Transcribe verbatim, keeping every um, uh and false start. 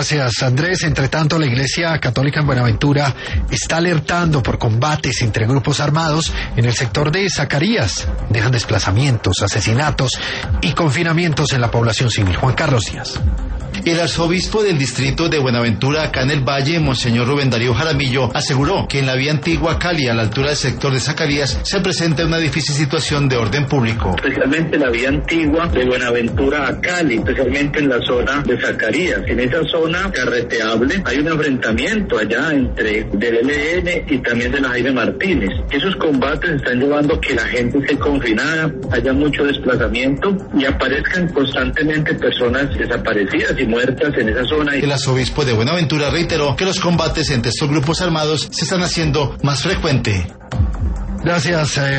Gracias, Andrés. Entre tanto, la Iglesia Católica en Buenaventura está alertando por combates entre grupos armados en el sector de Zacarías. Dejan desplazamientos, asesinatos y confinamientos en la población civil. Juan Carlos Díaz. El arzobispo del distrito de Buenaventura, acá en el Valle, Monseñor Rubén Darío Jaramillo, aseguró que en la vía antigua Cali, a la altura del sector de Zacarías, se presenta una difícil situación de orden público. Especialmente la vía antigua de Buenaventura a Cali, especialmente en la zona de Zacarías. En esa zona carreteable hay un enfrentamiento allá entre del L N y también de la Jaime Martínez. Esos combates están llevando a que la gente esté confinada, haya mucho desplazamiento y aparezcan constantemente personas desaparecidas y muertas en esa zona. El arzobispo de Buenaventura reiteró que los combates entre estos grupos armados se están haciendo más frecuentes. Gracias. Eh...